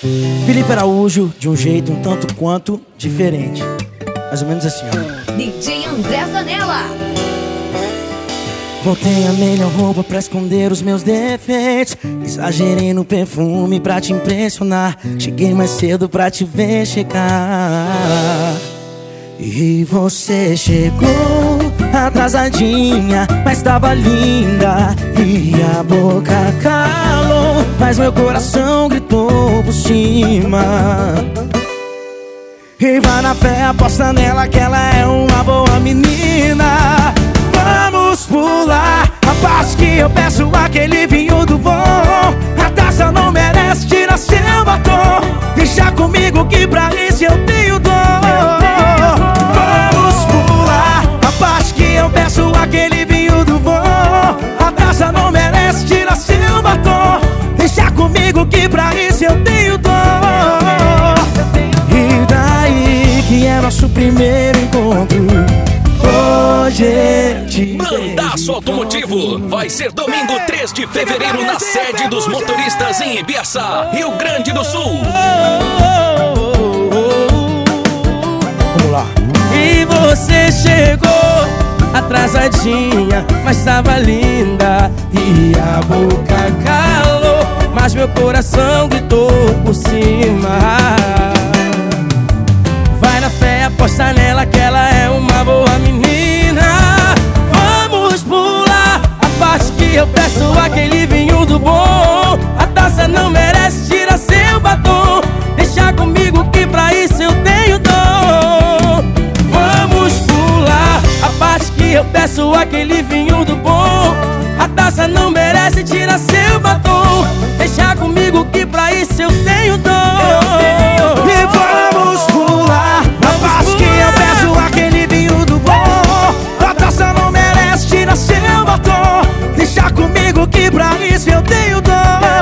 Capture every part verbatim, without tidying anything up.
Felipe Araújo, de um jeito um tanto quanto diferente. Mais ou menos assim, ó. D J André Zanella. Botei a melhor roupa pra esconder os meus defeitos. Exagerei no perfume pra te impressionar. Cheguei mais cedo pra te ver chegar. E você chegou atrasadinha, mas tava linda. E a boca calou, mas meu coração gritou por cima. E vai na fé, aposta nela que ela é uma boa menina. Vamos pular a parte que eu peço aquele vinho do bom. A taça não merece, tira seu batom. Deixa comigo que pra isso eu tenho dor. Vamos pular a parte que eu peço aquele vinho do bom. A taça não merece, tira seu batom. Deixa comigo que pra isso eu tenho dor. E daí que é nosso primeiro encontro. Hoje te Bandaço Automotivo vai ser domingo três de fevereiro na sede dos motoristas em Ibiaçá, Rio Grande do Sul. Vamos lá. E você chegou atrasadinha, mas tava linda. E a boca calou, mas meu coração gritou por cima. Vai na fé, aposta nela que ela é uma boa menina. Vamos pular a parte que eu peço aquele vinho do bom. A taça não merece, tira seu batom. Deixa comigo que pra isso eu tenho dom. Vamos pular a parte que eu peço aquele vinho do bom. A taça não merece, tira seu batom. Deixa comigo que pra isso eu tenho dom. E vamos pular a parte que eu peço aquele vinho do bom. A taça não merece, tira seu batom. Deixa comigo que pra isso eu tenho dor.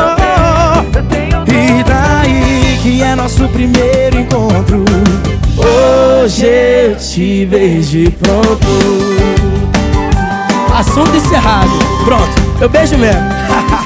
E daí que é nosso primeiro encontro. Hoje eu te vejo pronto. Assunto encerrado. Pronto, eu beijo mesmo.